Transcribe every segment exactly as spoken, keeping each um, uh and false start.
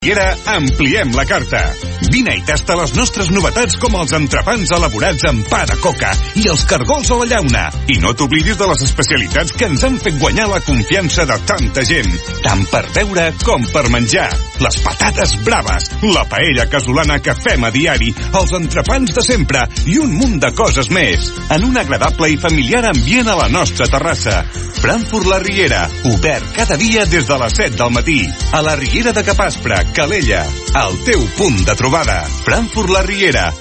Riera, ampliem la carta. Vine i tasta les nostres novetats com els entrepans elaborats amb pa de coca i els cargols a la llauna. I no t'oblidis de les especialitats que ens han fet guanyar la confiança de tanta gent, tant per beure com per menjar. Les patates braves, la paella casolana que fem a diari, els entrepans de sempre i un munt de coses més. En un agradable i familiar ambient a la nostra terrassa. Frankfurt la Riera, obert cada dia des de les set del matí. A la Riera de Capaspre, Calella, el teu punt de trobada. Frankfurt la Riera.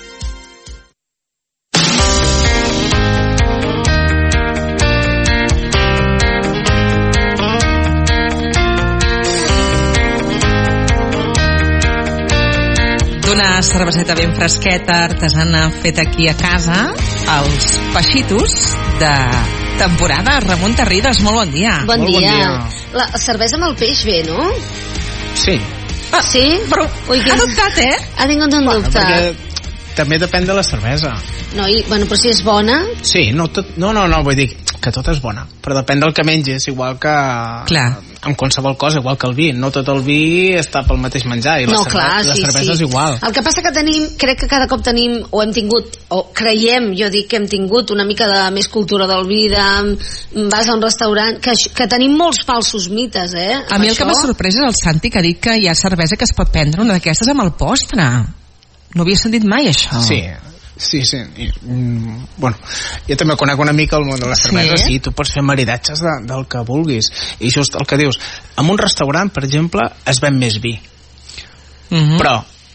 D'una cerveseta ben fresqueta, artesana, feta aquí a casa, els peixitos de temporada. Ramon Terrides, molt bon dia. Bon, molt dia. bon dia. La cervesa amb el peix bé, no? Sí. Ah, sí? Però Ui, que ha dubtat, eh? Ha tingut un Bueno, dubte. perquè també depèn de la cervesa. No, i, bueno, però si és bona... Sí, no, tot, no, no, no, vull dir que tot és bona, però depèn del que menges, igual que Clar. amb qualsevol cosa, igual que el vi. No tot el vi està pel mateix menjar, i la, No, cerve clar, la sí, cervesa sí. és igual. El que passa que tenim, crec que cada cop tenim, o hem tingut, o creiem, jo dic que hem tingut una mica de més cultura del vi, de vas a un restaurant, que, que tenim molts falsos mites, eh? A mi el que m'ha sorprès és el Santi, que ha dit que hi ha cervesa que es pot prendre, una d'aquestes amb el postre. No havia sentit mai això. Sí, sí, sí. I, mm, bueno, jo també conec una mica el món de la cervesa. Sí? Sí, tu pots fer maridatges de, del que vulguis. I just el que dius, en un restaurant, per exemple, es ven més vi. Uh-huh. Però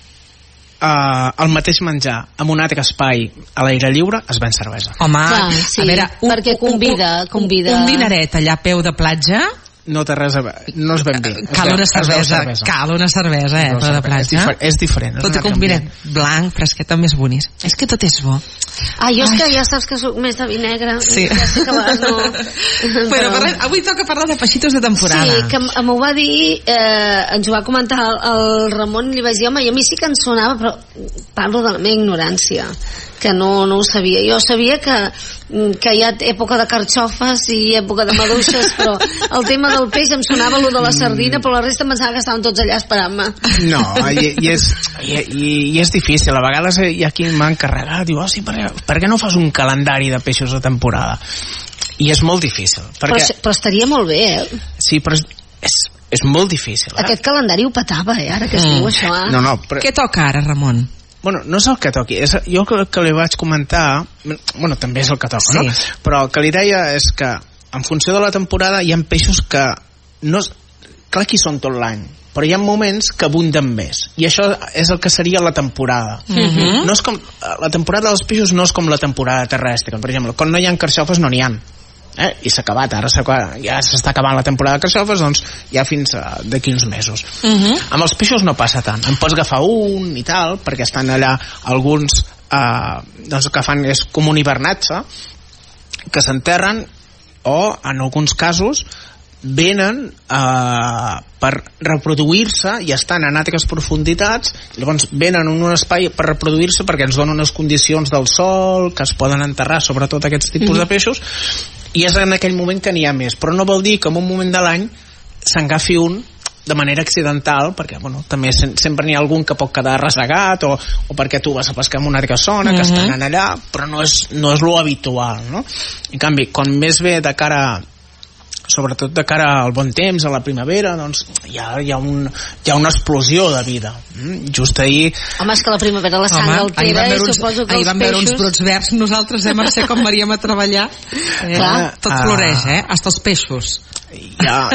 eh, el mateix menjar en un altre espai a l'aire lliure es ven cervesa. Home, Clar, sí, a veure, perquè convida, un, convida. un dineret allà a peu de platja, No té res a veure, no es ven vi. Es cal ven- una es veu cervesa, cal una cervesa, eh, Es veu peu de cervesa. És, platja. difer és diferent. És Tot un i altre que un vinet ambient. blanc, fresquet, més bonic. És que tot és bo. Ah, jo és que ja saps que soc més de vi negre. Sí. Ja sé que a vegades no... Però parlem, avui toca parlar de peixitos de temporada. Sí, que m- m'ho va dir, eh, ens ho va comentar el, el Ramon, i li vaig dir, home, i a mi sí que em sonava, però parlo de la meva ignorància, que no, no ho sabia. Jo sabia que, que hi ha època de carxofes i època de maduixes, però el tema del peix em sonava lo de la sardina, però la resta em pensava que estaven tots allà esperant-me. No, i, i, és, i, i, i és difícil. A vegades hi ha qui m'ha encarregat, diu, oh, sí, per, per què no fas un calendari de peixos de temporada? I és molt difícil. Perquè, Però, però estaria molt bé, eh? sí, però és, és, és molt difícil. Eh? Aquest calendari ho petava, eh? Ara que es Mm. diu això, eh? No, no, però... Què toca ara, Ramon? Bueno, no és el que toqui, és, jo el que li vaig comentar, bueno, també és el que toca, Sí. no? Però el que li deia és que en funció de la temporada hi ha peixos que no és, clar que hi són tot l'any, però hi ha moments que abunden més, i això és el que seria la temporada. Mhm. No és com, la temporada dels peixos no és com la temporada terrestre, per exemple, quan no hi ha carxofes no n'hi ha. Eh? I s'ha acabat, ara ja s'està acabant la temporada de carxofes, doncs ja fins a d'aquí uns mesos. Uh-huh. Amb els peixos no passa tant, en pots agafar un i tal, perquè estan allà alguns eh, doncs que fan, és com un hivernatge, que s'enterren, o en alguns casos venen eh, per reproduir-se i estan en altres profunditats, llavors venen en un espai per reproduir-se perquè ens donen unes condicions del sol que es poden enterrar, sobretot aquests tipus mm-hmm. de peixos, i és en aquell moment que n'hi ha més, però no vol dir que en un moment de l'any s'engafi un de manera accidental, perquè bueno, també se sempre n'hi ha algun que pot quedar resegat, o, o perquè tu vas a pescar en una altra zona, mm-hmm. que estan allà, però no és, no és lo habitual, no? En canvi, quan més ve de cara, sobretot de cara al bon temps, a la primavera, doncs hi ha, hi ha, un, hi ha una explosió de vida. Mm? Just ahir... Home, és que la primavera la sang altera, i suposo que ahir els vam veure uns peixos... brots verds, nosaltres, eh, Mercè, com veníem a treballar. Eh, Clar. tot Ah. floreix, eh? Hasta els peixos. Hi ha...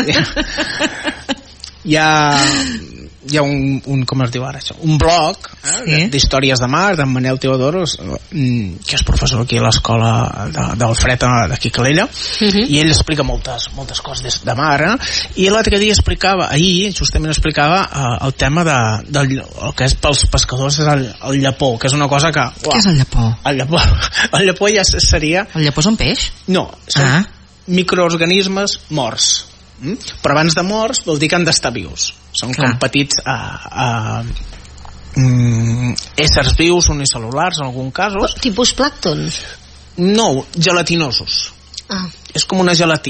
Hi ha... hi ha un, un, com es diu ara això, un blog eh, Sí. d'històries de mar d'en Manel Teodoros, que és professor aquí a l'escola de, del Fred d'aquí a Calella, Mhm. i ell explica moltes, moltes coses de, de mar, eh? I l'altre dia explicava, ahir justament explicava eh, el tema de, del el que és pels pescadors és el, el llepó, que és una cosa que uah, Què és el llepó? el llepó, el llepó ja seria El llepó és un peix? no, són Ah. microorganismes morts. Mm? Però abans de morts vol dir que han d'estar vius. Són Clar. com petits uh, uh, mm, éssers vius unicel·lulars en alguns casos. Tipus plàncton? No, gelatinosos. Ah. És com una gelatina.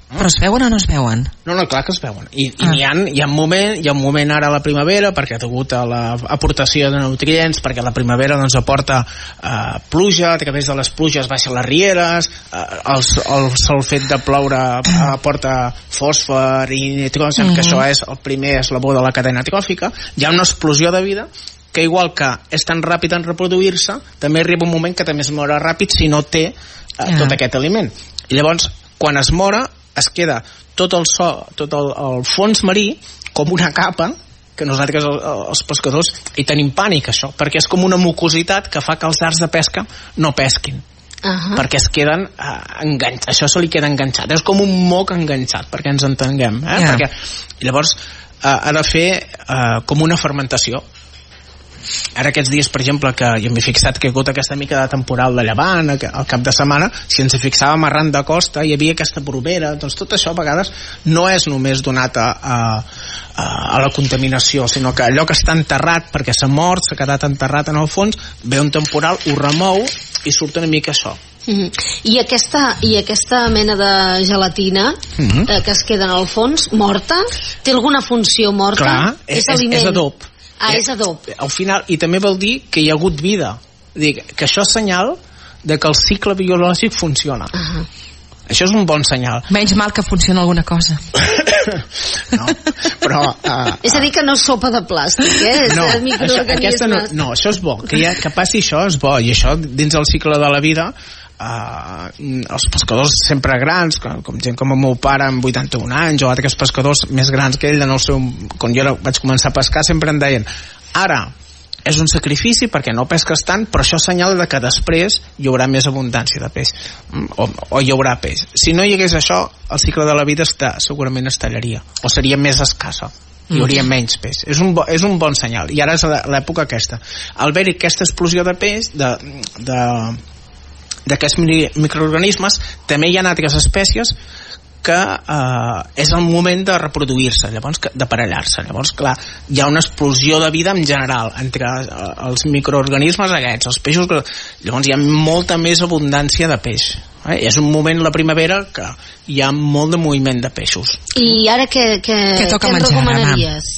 Però es veuen o no es veuen? No, no, clar que es veuen. I, ah. i hi, ha, hi, ha un moment, hi ha un moment ara a la primavera, perquè degut a l'aportació de nutrients, perquè la primavera doncs, aporta eh, pluja, a través de les pluges baixen les rieres, eh, el, el sol fet de ploure eh, aporta fòsfor i nitrogen, mm-hmm. que això és el primer eslabó de la cadena tròfica. Hi ha una explosió de vida que igual que és tan ràpid en reproduir-se, també arriba un moment que també es mora ràpid si no té eh, yeah. tot aquest aliment. I llavors, quan es mora, es queda tot el so, tot el, el fons marí com una capa que nosaltres els pescadors hi tenim pànic, això, perquè és com una mucositat que fa que els arts de pesca no pesquin. Uh-huh. Perquè es queden uh, enganxats, això se li queda enganxat, és com un moc enganxat, perquè ens entenguem, eh? Yeah. Perquè, llavors uh, ha de fer uh, com una fermentació. Ara aquests dies, per exemple, que jo m'he fixat que hi ha hagut aquesta mica de temporal de llevant al cap de setmana, si ens hi fixàvem arran de costa hi havia aquesta provera, doncs tot això a vegades no és només donat a, a, a la contaminació, sinó que allò que està enterrat perquè s'ha mort, s'ha quedat enterrat en el fons, ve un temporal, ho remou i surt una mica això. Mm-hmm. I, aquesta, I aquesta mena de gelatina mm-hmm. eh, que es queda en el fons, morta, té alguna funció morta? Clar, és, és, és, és adob. Ah, és adob. Al final, i també vol dir que hi ha hagut vida. Dir, que això és senyal de que el cicle biològic funciona. Uh-huh. Això és un bon senyal. Menys mal que funciona alguna cosa. No, però... Uh, és a dir, que no és sopa de plàstic, eh? No, això, aquesta no, no, això és bo. Que, ha, que passi això és bo. I això, dins el cicle de la vida, Uh, els pescadors sempre grans, com, com gent com el meu pare amb vuitanta-un anys o altres pescadors més grans que ell en el seu, quan jo vaig començar a pescar sempre em deien, ara és un sacrifici perquè no pesques tant, però això assenyala que després hi haurà més abundància de peix o, o hi haurà peix. Si no hi hagués això, el cicle de la vida està, segurament es tallaria o seria més escassa, hi hauria menys peix. És un, bo, és un bon senyal. I ara és l'època aquesta. Al haver-hi aquesta explosió de peix, de, de d'aquests microorganismes, també hi ha altres espècies que eh, és el moment de reproduir-se, llavors d'aparellar-se. Llavors, clar, hi ha una explosió de vida en general entre eh, els microorganismes aquests, els peixos, llavors hi ha molta més abundància de peix. Eh? És un moment, la primavera, que hi ha molt de moviment de peixos. I ara què, què, què toca què menjar, recomanaries?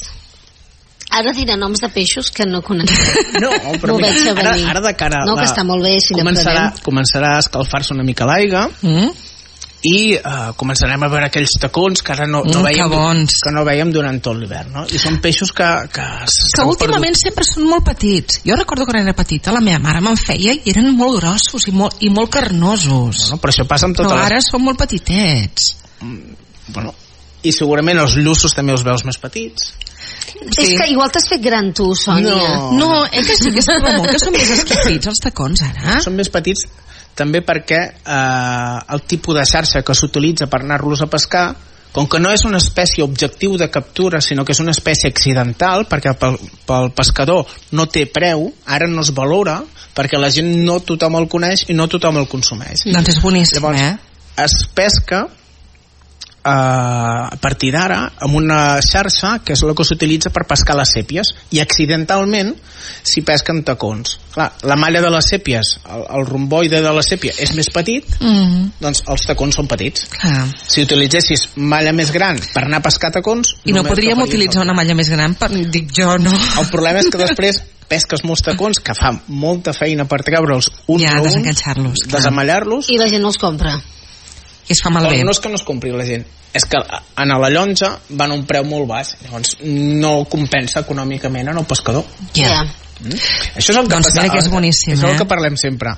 Ara dirà noms de peixos que no conec. No, però mira, ara, ara de cara no, la, que està molt bé, si començarà, començarà a escalfar-se una mica l'aigua mm. i uh, començarem a veure aquells tacons que ara no, no, mm, veiem, que, que no veiem durant tot l'hivern, no? I són peixos que que, que últimament perdut. Sempre són molt petits. Jo recordo que quan era petita la meva mare me'n feia i eren molt grossos i molt, i molt carnosos. Bueno, però això passa amb totes però ara les... són molt petitets. Mm, bueno, i segurament els llussos també els veus més petits. Sí. És que igual t'has fet gran tu, Sònia. No, no eh, que sí que, Ramon, que són més esquifits els tacons ara. Són més petits també perquè eh, el tipus de xarxa que s'utilitza per anar-los a pescar, com que no és una espècie objectiu de captura, sinó que és una espècie accidental, perquè pel, pel pescador no té preu, ara no es valora, perquè la gent no tothom el coneix i no tothom el consumeix. Doncs és boníssim. Llavors, eh? es pesca Uh, a partir d'ara amb una xarxa que és la que s'utilitza per pescar les sèpies, i accidentalment s'hi pesquen tacons. Clar, la malla de les sèpies, el, el romboide de la sèpia és més petit, mm-hmm. doncs els tacons són petits. Clar. Si utilitzessis malla més gran per anar a pescar tacons, i no podríem utilitzar una malla més gran per, dic jo, no. El problema és que després pesques molts tacons que fa molta feina per treure'ls un ja, a un, desenganxar-los, desamallar-los, i la gent no els compra. I es fa malbé. No és que no es compri la gent, és que a la llonja van a un preu molt baix, llavors no compensa econòmicament en el pescador. Ja. Yeah. Mm? Això és el que doncs passa, mira que és boníssim, és eh? el que parlem sempre.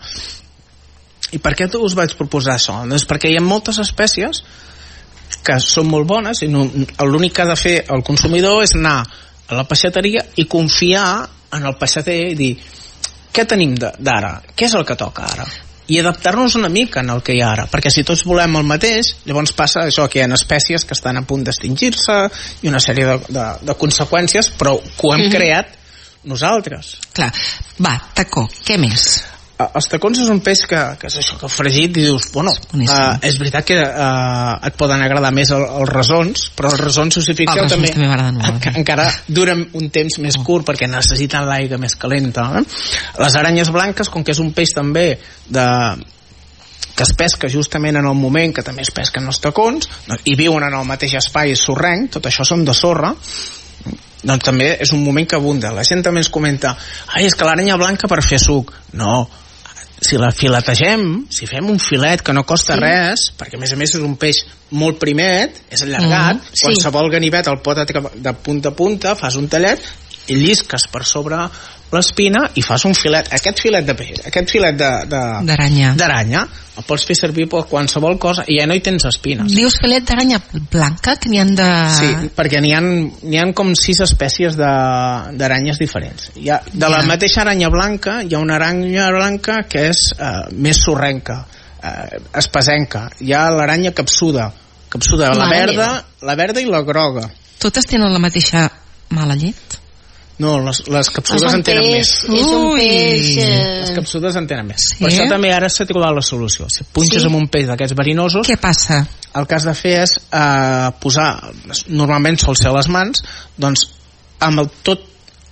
I per què us vaig proposar això? Doncs perquè hi ha moltes espècies que són molt bones i no, l'únic que ha de fer el consumidor és anar a la peixateria i confiar en el peixater i dir, què tenim d'ara? Què és el que toca ara? I adaptar-nos una mica en el que hi ha ara, perquè si tots volem el mateix, llavors passa això, que hi ha espècies que estan a punt d'extingir-se i una sèrie de, de, de conseqüències, però que ho hem mm-hmm. creat nosaltres. Clar, va, tacó, què més? Els tacons és un peix que, que és això, que fregit i dius, bueno, uh, és veritat que uh, et poden agradar més el, els resons, però els resons, si us hi fixeu, també, també molt, en, encara duren un temps més oh. curt perquè necessiten l'aigua més calenta. Eh? Les aranyes blanques, com que és un peix també de, que es pesca justament en el moment que també es pesquen els tacons, i viuen en el mateix espai sorrenc, tot això són de sorra, doncs també és un moment que abunda. La gent també ens comenta, ai, és que l'aranya blanca per fer suc. No, si la filetegem, si fem un filet que no costa sí. res, perquè a més a més és un peix molt primet, és allargat, mm, sí. qualsevol ganivet el pot de punta a punta, fas un tallet i llisques per sobre l'espina i fas un filet, aquest filet de peix, aquest filet d'aranya, d'aranya el pots fer servir per qualsevol cosa i ja no hi tens espines. Dius filet d'aranya blanca, que n'hi han de... Sí, perquè n'hi ha, n'hi ha com sis espècies d'aranyes diferents. Hi ha, de la ja. mateixa aranya blanca hi ha una aranya blanca que és eh, més sorrenca, eh, espesenca. Hi ha l'aranya capsuda, capsuda, la verda, la verda i la groga. Totes tenen la mateixa mala llet? No, les, les capsudes en tenen més. És un peix... Eh... Les capsudes en tenen més. Sí? Per això també ara s'ha trobat la solució. Si punxes sí? amb un peix d'aquests verinosos... Què passa? El que has de fer és eh, posar... Normalment sol ser a les mans, doncs amb el tot...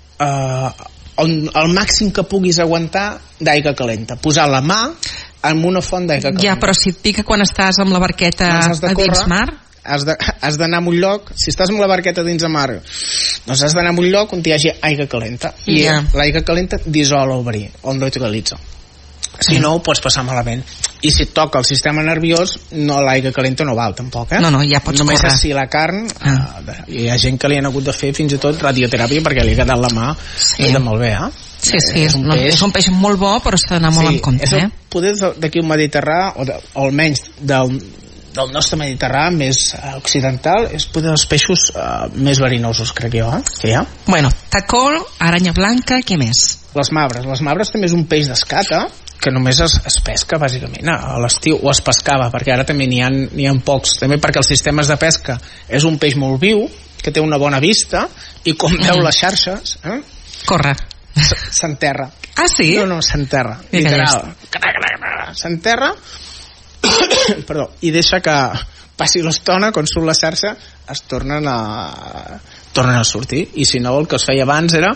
Eh, on, el màxim que puguis aguantar d'aigua calenta. Posar la mà en una font d'aigua calenta. Ja, però si et pica quan estàs amb la barqueta doncs a dins mar... has de, has d'anar a un lloc, si estàs amb la barqueta dins de mar, doncs has d'anar a un lloc on hi hagi aigua calenta i yeah. l'aigua calenta dissol el verí o neutralitza, si no ho pots passar malament, i si et toca el sistema nerviós, no, l'aigua calenta no val tampoc, eh? No, no, ja pots només córrer. és si la carn ah. eh, hi ha gent que li han hagut de fer fins i tot radioteràpia perquè li ha quedat la mà sí. de molt bé, eh? Sí, sí, és un, no, peix... és un peix molt bo, però s'ha d'anar molt sí, en compte, és el, eh? Poder d'aquí un Mediterrani o, de, o almenys del del nostre Mediterrani més occidental és poder dels peixos uh, més verinosos, crec jo, eh? que hi ha. Bueno, tacol, aranya blanca, què més? Les mabres. Les mabres també és un peix d'escata que només es, es pesca bàsicament a l'estiu, o es pescava, perquè ara també n'hi ha, n'hi ha pocs, també perquè els sistemes de pesca és un peix molt viu, que té una bona vista, i com mm. veu les xarxes eh? corre, s'enterra. Ah, sí? No, no, s'enterra, literal, s'enterra perdó, i deixa que passi l'estona, quan surt la xarxa es tornen a tornen a sortir, i si no el que es feia abans era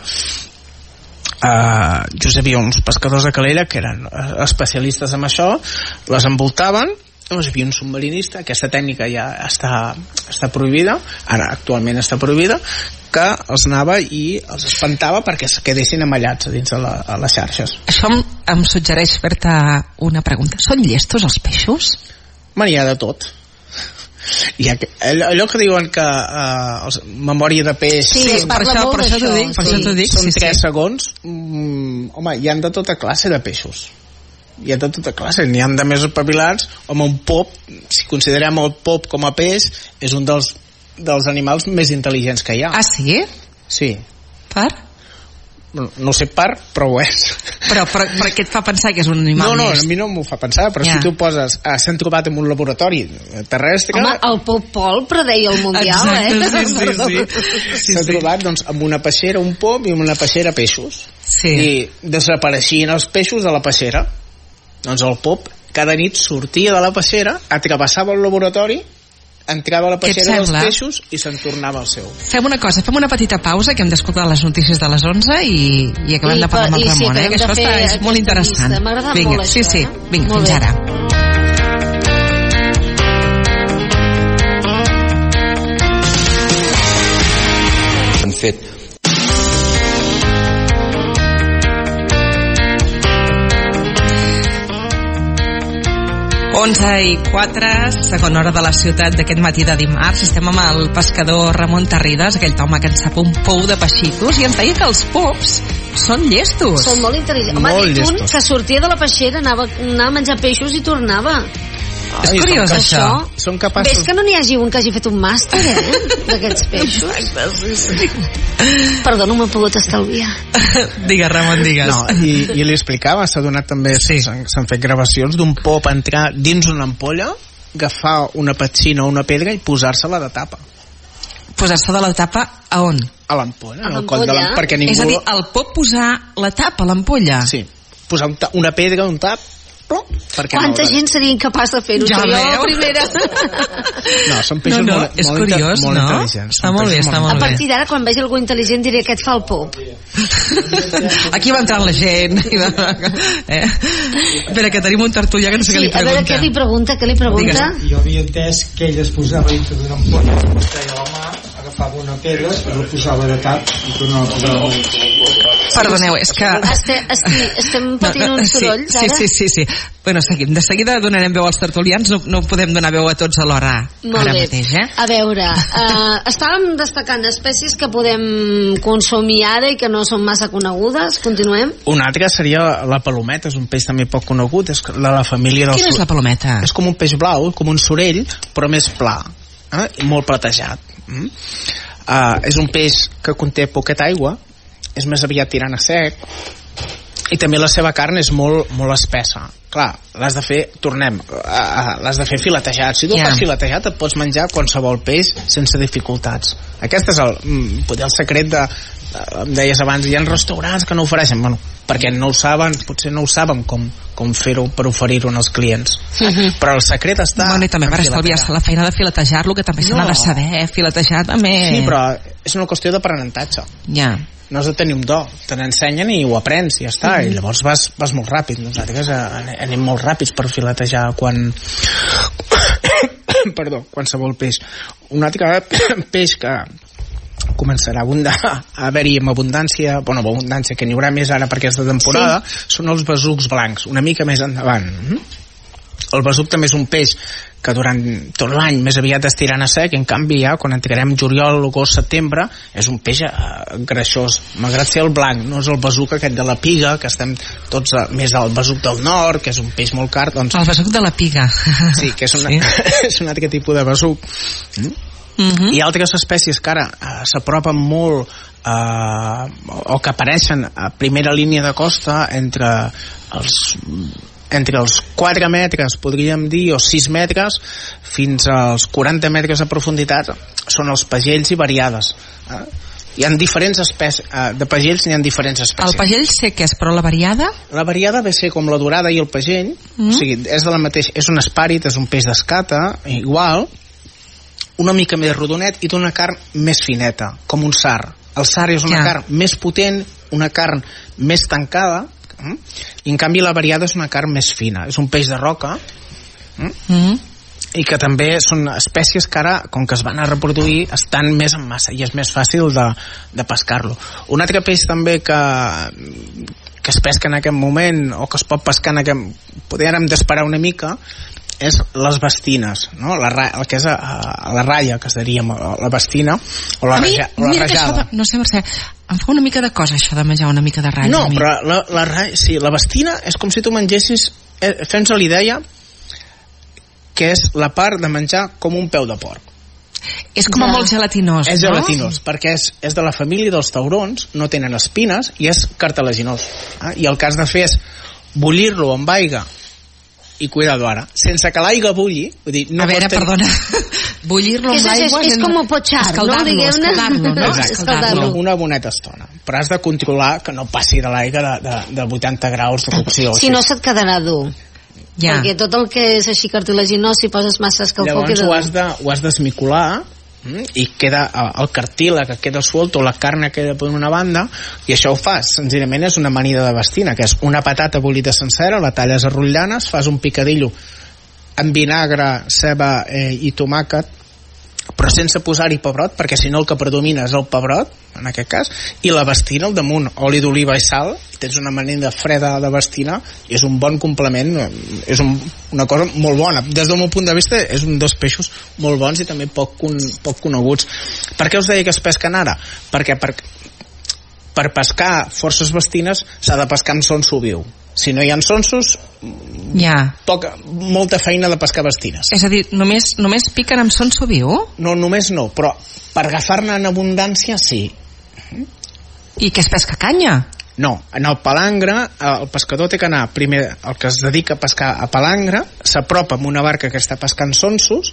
uh, just hi havia uns pescadors de Calella que eren especialistes en això, les envoltaven, llavors hi havia un submarinista, aquesta tècnica ja està, està prohibida, ara actualment està prohibida, que els anava i els espantava perquè es quedessin amallats dins de la, a les xarxes. Això em, em suggereix fer-te una pregunta. Són llestos els peixos? Bueno, hi ha de tot. Hi ha que, allò que diuen que uh, els, memòria de peix sí, sí, per això, per això t'ho dic, per això t'ho dic, són sí, tres sí. segons mm, home, hi ha de tota classe de peixos, hi ha de tota classe, n'hi ha de més espavilats, home, un pop, si considerem el pop com a peix, és un dels dels animals més intel·ligents que hi ha. Ah, sí? Sí. Per? No, no sé per, però ho és. Però, però, però què et fa pensar que és un animal no, no, més? No, a mi no m'ho fa pensar, però yeah. si tu poses... Ah, s'han trobat en un laboratori terrestre... Home, el Pop Pol predeia el Mundial, exacte, eh? Sí, sí, sí. sí, S'ha sí. trobat, doncs, amb una peixera un pop i amb una peixera peixos. Sí. I desapareixien els peixos de la peixera. Doncs el pop cada nit sortia de la peixera, travessava el laboratori, entrava a la peixera dels peixos i se'n tornava al seu. Fem una cosa, fem una petita pausa, que hem d'escoltar les notícies de les onze i, i acabem I, de parlar amb el Ramon, sí, eh? que això està, és molt interessant. M'ha agradat vinga, molt sí, això. Sí, vinga, molt fins bé. ara. Han fet onze i quatre, segona hora de la ciutat d'aquest matí de dimarts. Estem amb el pescador Ramon Tarrides, aquell home que ens sap un pou de peixitos, i ens deia que els pops són llestos. Són molt intel·ligents. Home, ha dit un que sortia de la peixera, anava, anava a menjar peixos i tornava. És Ai, curiós, són això. Són capaços... Ves que no n'hi hagi un que hagi fet un màster, eh? D'aquests peixos. Exacte, sí, sí. Perdó, no m'he pogut estalviar. Digues, Ramon, digues. No, i, i li explicava, s'ha donat també, sí. s'han fet gravacions d'un pop entrar dins una ampolla, agafar una petxina o una pedra i posar-se-la de tapa. Posar-se de la tapa a on? A l'ampolla, a al coll de l'ampolla, perquè ningú... És a dir, el pot posar la tapa a l'ampolla? Sí, posar un ta una pedra, un tap, Quanta no gent seria incapaç de fer-ho? Ja jo primera. No, són peixos no, no, molt, és molt, curiós, molt no? intel·ligents. Està molt bé, està molt bé. A partir d'ara, quan vegi algú intel·ligent, diré que et fa el pop. Aquí va entrant la gent. eh? Espera, que tenim un tertulià que no sé Sí, què li a veure, pregunta. què li pregunta? Què li pregunta? Jo havia entès que ell es posava dintre d'una ampolla que es treia la mà, agafava una pedra i la posava de cap i tornava a posar. Perdoneu, és que... Estem, estem, estem patint uns sorolls, sí, ara? sí, sí, sí. Bueno, seguim. De seguida donarem veu als tertulians, no, no podem donar veu a tots alhora Molt ara bé. mateix, eh? A veure, uh, estàvem destacant espècies que podem consumir ara i que no són massa conegudes. Continuem? Una altra seria la palometa, és un peix també poc conegut, és de la família dels... Quina és la palometa? És com un peix blau, com un sorell, però més pla, eh? I molt platejat. Mm? Uh, és un peix que conté poqueta aigua, és més aviat tirant a sec, i també la seva carn és molt, molt espessa. Clar, l'has de fer, tornem, uh, uh, l'has de fer filetejat. Si tu yeah. fas filetejat et pots menjar qualsevol peix sense dificultats. Aquest és el, mm, poder el secret de, uh, em deies abans, hi ha restaurants que no ofereixen, bueno, perquè no ho saben, potser no ho saben com, com fer-ho per oferir-ho als clients. Uh-huh. Però el secret està... Bueno, i també per estalviar-se la feina de filetejar-lo, que també se n'ha No. de saber, eh? Filetejar també... Sí, però és una qüestió d'aprenentatge. Ja. No has de tenir un do, te n'ensenyen i ho aprens i ja està, mm-hmm. i llavors vas, vas molt ràpid. Nosaltres eh, anem molt ràpids per filetejar quan perdó, qualsevol peix. Un altre peix que començarà a abundar, a haver-hi amb abundància, bueno, amb abundància que n'hi haurà més ara perquè és de temporada, sí. Són els besucs blancs, una mica més endavant. El besuc també és un peix que durant tot l'any més aviat es tiran a sec, en canvi ja quan entrarem juliol, agost, setembre és un peix eh, greixós, malgrat ser el blanc, no és el besuc aquest de la piga, que estem tots a, més al besuc del nord, que és un peix molt car, doncs... El besuc de la piga. Sí, que és, una, sí. és un altre tipus de besuc. Mm? Mm-hmm. Hi ha altres espècies que ara eh, s'apropen molt eh, o que apareixen a primera línia de costa entre els entre els quatre metres, podríem dir, o sis metres, fins als quaranta metres de profunditat, són els pagells i variades. Eh? Hi ha diferents espècies, eh, de pagells n'hi ha diferents espècies. El pagell sé què és, però la variada? La variada ve a ser com la dorada i el pagell, mm. o sigui, és de la mateixa, és un espàrit, és un peix d'escata, igual, una mica més rodonet i d'una carn més fineta, com un sar. El sar és una ja. carn més potent, una carn més tancada, mm? i en canvi la variada és una carn més fina, és un peix de roca, mm? Mm. i que també són espècies que ara, com que es van a reproduir, estan més en massa i és més fàcil de, de pescar-lo. Un altre peix també que que es pesca en aquest moment o que es pot pescar en aquest... podríem d'esperar una mica, és les bastines, no? La, ra... el que és a, a la ratlla, que es diria la bastina, o la, a mi, raja... o la rajada. De, no sé, Mercè, em fa una mica de cosa això de menjar una mica de ratlla. No, però la, la, la, sí, la bastina és com si tu mengessis, eh, fem-nos l'idea que és la part de menjar com un peu de porc. És com ja. molt gelatinós, és no? gelatinós, perquè és, és de la família dels taurons, no tenen espines i és cartilaginós. Eh? I el que has de fer és bullir-lo amb aigua i cuidado ara, sense que l'aigua bulli, vull dir, no a veure, tenir... perdona, bullir-lo amb l'aigua... És, és com pochar, no? Escaldar-lo, escaldar-lo, no? Escaldar-lo. Una boneta estona. Però has de controlar que no passi de l'aigua de, de, de vuitanta graus de cocció. Si no se't quedarà dur. Ja. Perquè tot el que és així cartilaginós, si poses massa escalfor, llavors queda... ho has de, ho has d'esmicolar i queda el cartílag que queda suelto, la carn queda per una banda, i això ho fas senzillament és una amanida de bastina, que és una patata bullida sencera, la talles a rotllanes, fas un picadillo amb vinagre, ceba eh, i tomàquet, però sense posar-hi pebrot, perquè si no el que predomina és el pebrot, en aquest cas, i la bastina al damunt, oli d'oliva i sal, i tens una amanida freda de bastina, i és un bon complement, és un, una cosa molt bona. Des del meu punt de vista és un dels peixos molt bons i també poc, con, poc coneguts. Per què us deia que es pesquen ara? Perquè per, per pescar forces bastines s'ha de pescar amb sonso viu. Si no hi ha sonsos, ja. poca, molta feina de pescar bastines. És a dir, només, només piquen amb sonso viu? No, només no, però per agafar-ne en abundància sí. I què es pesca, canya? No, en el palangre el pescador té que anar primer, el que es dedica a pescar a palangre s'apropa amb una barca que està pescant sonsos,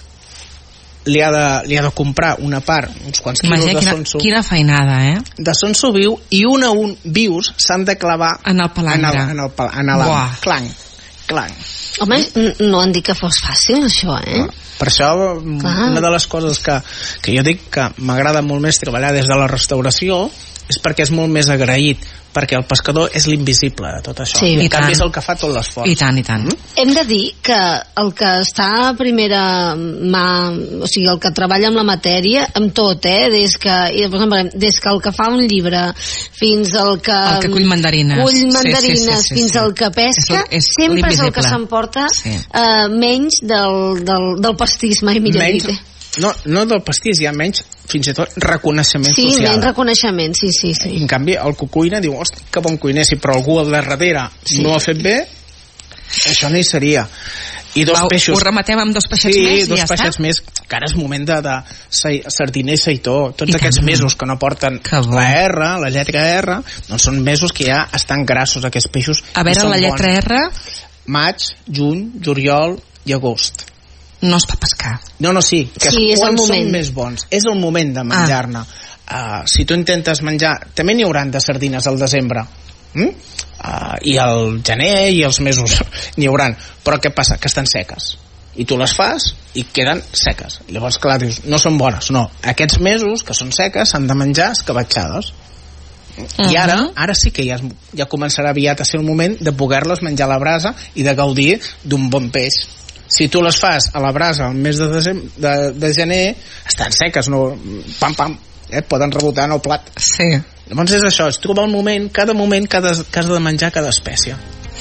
li ha de, li ha de comprar una part, uns quants quilos Imagina, de quina, sonso quina feinada, eh? de sonso viu, i un a un vius s'han de clavar en el palangre, en el, en el, en el clang, clang. Home, no han dit que fos fàcil, això, eh? Ah, per això, clar, una de les coses que, que jo dic que m'agrada molt més treballar des de la restauració és perquè és molt més agraït, perquè el pescador és l'invisible de tot això. Sí, I en canvi tant. és el que fa tot l'esforç. I tant, i tant. Mm? Hem de dir que el que està a primera mà, o sigui, el que treballa amb la matèria, amb tot, eh? Des que, per exemple, des que el que fa un llibre fins al que... El que cull mandarines. Cull mandarines, sí, sí, sí, sí, fins sí. al que pesca, és, és sempre és el que l'invisible. s'emporta Sí. eh, menys del, del, del pastís, mai millor Menys, dit. no, no del pastís, hi ha menys, fins i tot, reconeixement Sí, social. menys reconeixement, sí, sí, sí. I en canvi el que cuina diu, hosti, que bon cuiner, si però algú al darrere Sí. no ho ha fet bé, això no hi seria. I dos Va, peixos. Ho rematem amb dos peixets Sí, més i dos ja peixets està. més, que ara és moment de, de sa- sardiner i seitó. Tots I aquests tant. mesos que no porten Que bo. la R, la lletra R, doncs són mesos que ja estan grassos aquests peixos. A i veure, són la lletra bons. R Maig, juny, juliol i agost. no es pot pescar. No, no, sí, que Sí, és quan el moment. són més bons. És el moment de menjar-ne. Ah. Uh, si tu intentes menjar... També n'hi hauran de sardines al desembre. Mm? Uh, I al gener i els mesos n'hi hauran. Però què passa? Que estan seques. I tu les fas i queden seques. Llavors, clar, dius, no són bones. No, aquests mesos que són seques s'han de menjar escabatxades. Uh-huh. I ara, ara sí que ja, es, ja començarà aviat a ser el moment de poder-les menjar a la brasa i de gaudir d'un bon peix. Si tu les fas a la brasa al mes de, desem, de, de gener, estan seques, no, pam, pam, eh, poden rebotar en el plat. Sí. Llavors és això, és trobar el moment, cada moment que has, que has de menjar cada espècie.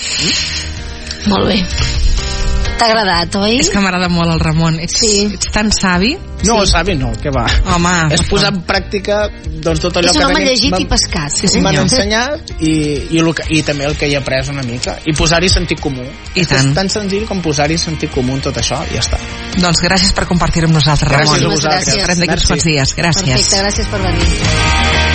Mm? Molt bé. T'ha agradat, oi? És que m'agrada molt el Ramon. Ets, Sí. ets tan savi. No, Sí. sabi no, què va. Home, És per posar favor. en pràctica doncs, tot allò És que un home tenim- llegit m'han- i pescat. Sí, eh? m'han senyor. ensenyat i, i, el que, i també el que he après una mica i posar-hi sentit comú. I és, que tant. és tan senzill com posar-hi sentit comú en tot això i ja està. Doncs gràcies per compartir amb nosaltres, Gràcies Ramon. a vosaltres. Gràcies. Parlem d'aquí uns Merci. quants dies. Gràcies. Perfecte, gràcies per venir.